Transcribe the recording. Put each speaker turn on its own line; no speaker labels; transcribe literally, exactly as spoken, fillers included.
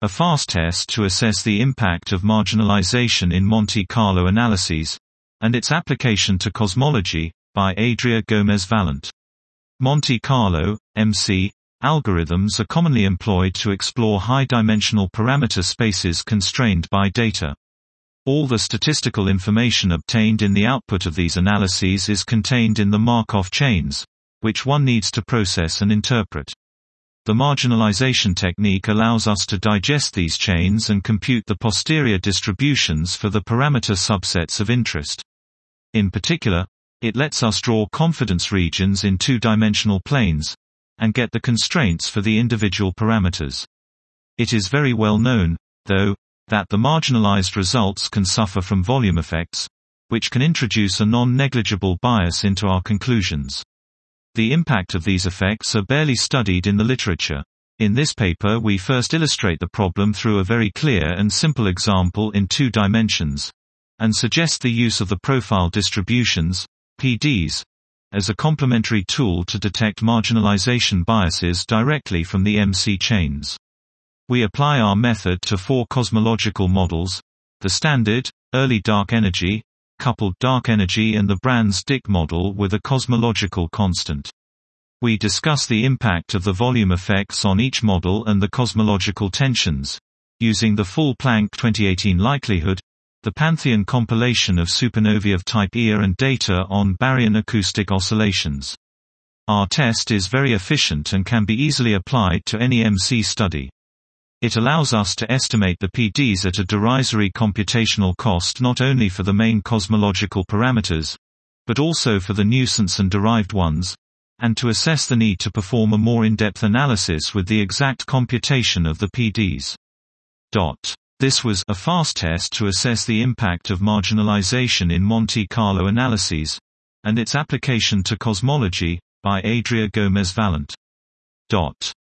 A fast test to assess the impact of marginalization in Monte Carlo analyses, and its application to cosmology, by Adria Gomez Valent. Monte Carlo, M C, algorithms are commonly employed to explore high-dimensional parameter spaces constrained by data. All the statistical information obtained in the output of these analyses is contained in the Markov chains, which one needs to process and interpret. The marginalization technique allows us to digest these chains and compute the posterior distributions for the parameter subsets of interest. In particular, it lets us draw confidence regions in two-dimensional planes, and get the constraints for the individual parameters. It is very well known, though, that the marginalized results can suffer from volume effects, which can introduce a non-negligible bias into our conclusions. The impact of these effects are barely studied in the literature. In this paper we first illustrate the problem through a very clear and simple example in two dimensions, and suggest the use of the profile distributions, P Ds, as a complementary tool to detect marginalization biases directly from the M C chains. We apply our method to four cosmological models: the standard, early dark energy, coupled dark energy and the Brans-Dicke model with a cosmological constant. We discuss the impact of the volume effects on each model and the cosmological tensions, using the full Planck twenty eighteen likelihood, the Pantheon compilation of supernovae of type E A and data on baryon acoustic oscillations. Our test is very efficient and can be easily applied to any M C study. It allows us to estimate the P Ds at a derisory computational cost not only for the main cosmological parameters, but also for the nuisance and derived ones, and to assess the need to perform a more in-depth analysis with the exact computation of the P Ds. Dot. This was a fast test to assess the impact of marginalization in Monte Carlo analyses, and its application to cosmology, by Adria Gomez Valent. Dot.